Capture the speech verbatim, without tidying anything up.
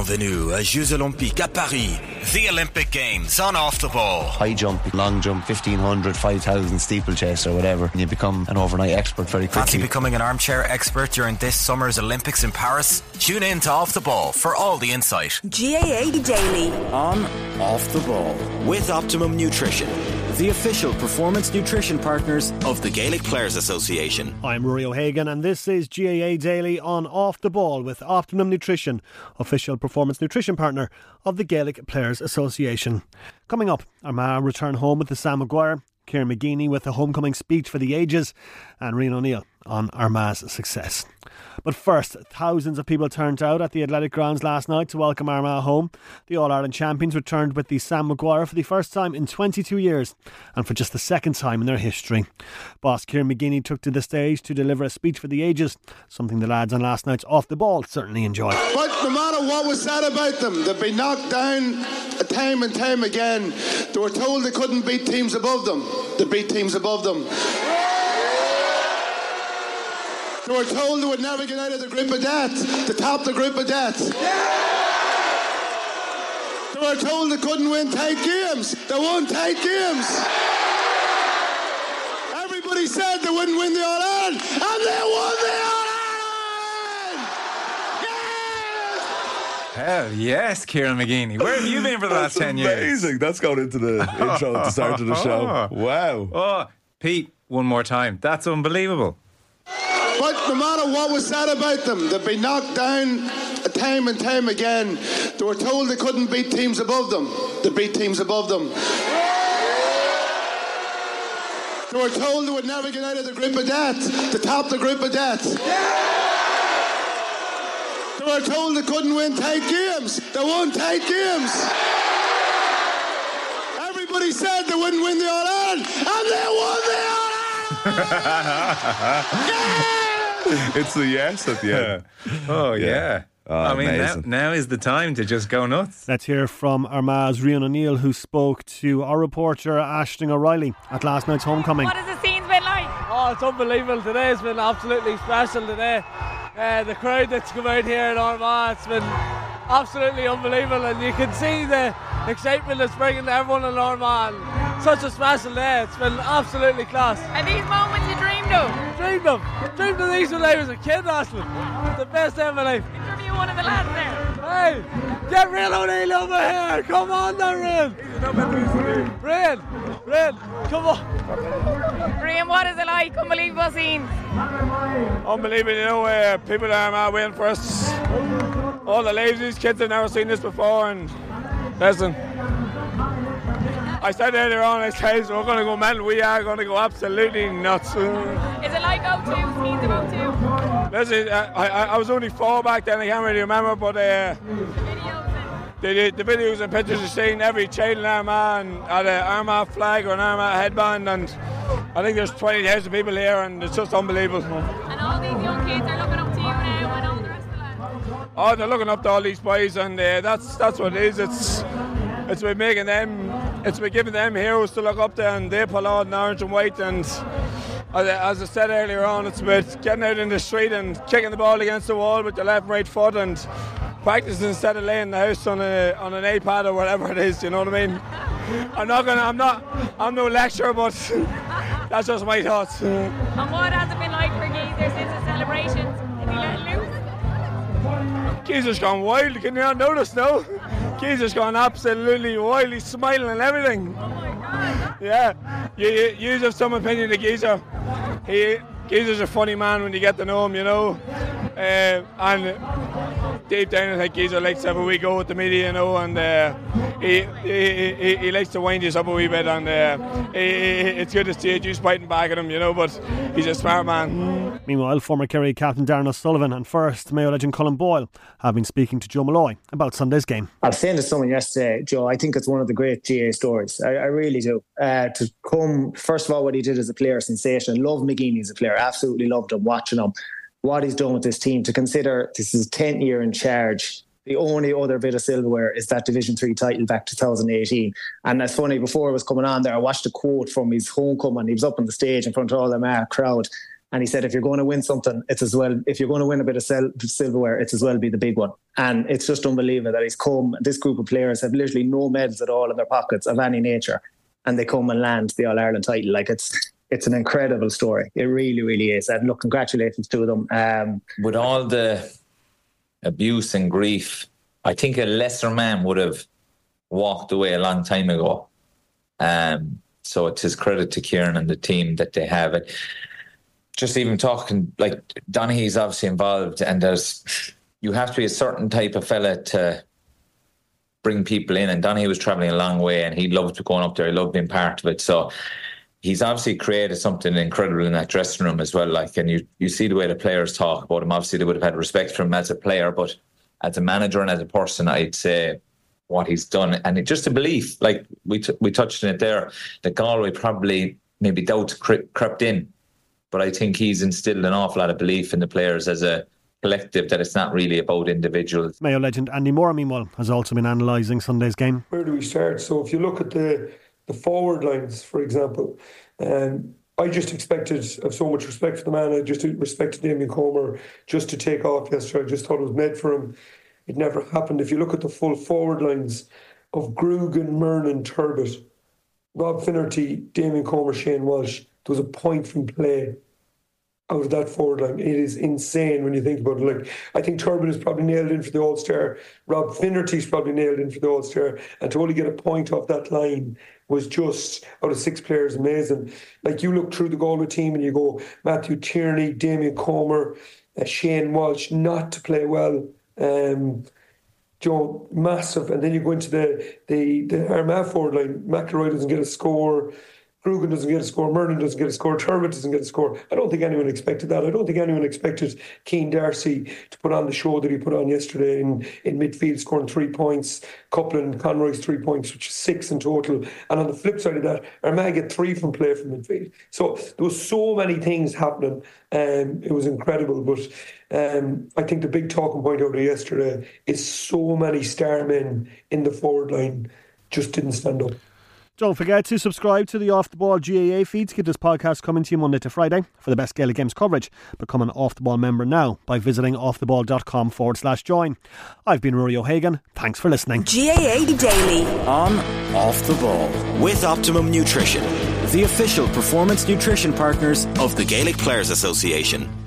Bienvenue aux Jeux Olympiques à Paris. The Olympic Games on Off the Ball. High jump, long jump, fifteen hundred, five thousand, steeplechase or whatever. And you become an overnight expert very quickly. Fancy becoming an armchair expert during this summer's Olympics in Paris? Tune in to Off the Ball for all the insight. G A A Daily. On Off the Ball with Optimum Nutrition, the official performance nutrition partners of the Gaelic Players Association. I'm Rory O'Hagan and this is G A A Daily on Off the Ball with Optimum Nutrition, official performance nutrition partner of the Gaelic Players Association. Coming up, Armagh return home with the Sam Maguire, Ciarán McGeeney with a homecoming speech for the ages, and Rian O'Neill on Armagh's success. But first, thousands of people turned out at the Athletic Grounds last night to welcome Armagh home. The All-Ireland champions returned with the Sam Maguire for the first time in twenty-two years and for just the second time in their history. Boss Ciarán McGeeney took to the stage to deliver a speech for the ages, something the lads on last night's Off the Ball certainly enjoyed. But no matter what was said about them, they've been knocked down time and time again. They were told they couldn't beat teams above them. They beat teams above them. They were told they would never get out of the grip of death, to top the grip of death. They were told they couldn't win tight games. They won tight games. Everybody said they wouldn't win the All-Ireland, and they won the All-Ireland! Yes! Hell yes, Ciarán McGeeney. Where have you been for the last ten years? Amazing. That's going into the intro at the start of the show. Wow. Oh, Pete, one more time. That's unbelievable. But no matter what was said about them, they've been knocked down time and time again. They were told they couldn't beat teams above them. They beat teams above them. They were told they would never get out of the grip of death, to top the grip of death. They were told they couldn't win tight games. They won tight games. Everybody said they wouldn't win the All-Ireland, and they won the All-Ireland! Yeah! It's the yes at the end. Oh, yeah. yeah. Oh, I mean, now, amazing. now is the time to just go nuts. Let's hear from Armagh's Rian O'Neill, who spoke to our reporter Aisling O'Reilly at last night's homecoming. What has the scenes been like? Oh, it's unbelievable. Today's been absolutely special today. Uh, the crowd that's come out here in Armagh, it's been absolutely unbelievable, and you can see the excitement it's bringing to everyone in Armagh. Such a special day. It's been absolutely class. And these moments you dreamed of? Dreamed of. Dreamed of these when I was a kid, Aisling. The best day of my life. Interview one of the lads there. Hey, get Rian O'Neill over here. Come on now, Rian. Rian, Rian, come on. Rian, what is it like? Unbelievable scenes. Unbelievable, you know, uh, people are uh, waiting for us. All the ladies, kids have never seen this before, and listen, I said earlier on, I said we're going to go mental. We are going to go absolutely nuts. Is it like O two? Scenes of O two? Listen, uh, I, I was only four back then, I can't really remember, but uh, the, the videos and pictures you're seeing, every child in Armagh and had an Armagh flag or an Armagh headband, and I think there's twenty thousand people here, and it's just unbelievable. And all these young kids are looking up to you now, and all the rest of the lads. Oh, they're looking up to all these boys, and uh, that's that's what it is. It's it's about making them, it's about giving them heroes to look up to, and they pull out in orange and white. And as I, as I said earlier on, it's about getting out in the street and kicking the ball against the wall with your left and right foot, and practicing instead of laying in the house on a on an iPad or whatever it is. You know what I mean? I'm not gonna. I'm not. I'm no lecturer, but that's just my thoughts. And what has it been like for Geezer since the celebrations? Is he letting loose? Geezer's gone wild. Can you not notice now? Geezer's gone absolutely wild. He's smiling and everything. Oh my God. Yeah. You, you, you have some opinion of Geezer. He, Geezer's a funny man when you get to know him, you know. Uh, and deep down, I think Geezer likes to have a wee go with the media, you know, and uh, he, he, he he likes to wind us up a wee bit, and uh, he, he, it's good to see it, you fighting back at him, you know, but he's a smart man. Meanwhile, former Kerry captain Darren O'Sullivan and first Mayo legend Colin Boyle have been speaking to Joe Malloy about Sunday's game. I was saying to someone yesterday, Joe, I think it's one of the great G A A stories. I, I really do. Uh, to come, first of all, what he did as a player, sensation. Love McGeeney as a player, absolutely loved him, watching him. What he's done with this team, to consider this is tenth year in charge. The only other bit of silverware is that Division three title back two thousand eighteen. And that's funny, before I was coming on there, I watched a quote from his homecoming. He was up on the stage in front of all the Armagh crowd. And he said, if you're going to win something, it's as well, if you're going to win a bit of sil- silverware, it's as well be the big one. And it's just unbelievable that he's come, this group of players have literally no medals at all in their pockets of any nature. And they come and land the All-Ireland title. Like, it's it's an incredible story. It really, really is. And look, congratulations to them. Um, With all the abuse and grief, I think a lesser man would have walked away a long time ago. Um, so it's his credit to Kieran and the team that they have. And just even talking, like, Donaghy's obviously involved, and there's, you have to be a certain type of fella to bring people in. And Donaghy was travelling a long way, and he loved going up there. He loved being part of it. So he's obviously created something incredible in that dressing room as well. Like, and you, you see the way the players talk about him. Obviously, they would have had respect for him as a player, but as a manager and as a person, I'd say what he's done, and it, just a belief, like we t- we touched on it there, that Galway probably maybe doubts cre- crept in. But I think he's instilled an awful lot of belief in the players as a collective, that it's not really about individuals. Mayo legend Andy Moore, meanwhile, has also been analysing Sunday's game. Where do we start? So if you look at the, the forward lines, for example, um, I just expected, I have so much respect for the man, I just respected Damien Comer just to take off yesterday. I just thought it was made for him. It never happened. If you look at the full forward lines of Grugan, Murnan, Turbot, Rob Finnerty, Damien Comer, Shane Walsh, there was a point from play out of that forward line. It is insane when you think about it. Like, I think Turbot is probably nailed in for the All-Star. Rob Finnerty's probably nailed in for the All-Star. And to only get a point off that line was just, out of six players, amazing. Like, you look through the Galway team and you go, Matthew Tierney, Damien Comer, uh, Shane Walsh, not to play well. Um, Joe, massive. And then you go into the, the, the Armagh forward line. McElroy doesn't get a score. Grugan doesn't get a score, Murnan doesn't get a score, Turbot doesn't get a score. I don't think anyone expected that. I don't think anyone expected Cian Darcy to put on the show that he put on yesterday in, in midfield, scoring three points. Coupling Conroy's three points, which is six in total. And on the flip side of that, Armagh get three from play from midfield. So there was so many things happening. Um, it was incredible. But um, I think the big talking point out of yesterday is so many star men in the forward line just didn't stand up. Don't forget to subscribe to the Off The Ball G A A feed to get this podcast coming to you Monday to Friday. For the best Gaelic Games coverage, become an Off The Ball member now by visiting offtheball.com forward slash join. I've been Rory O'Hagan. Thanks for listening. G A A Daily on Off The Ball with Optimum Nutrition, the official performance nutrition partners of the Gaelic Players Association.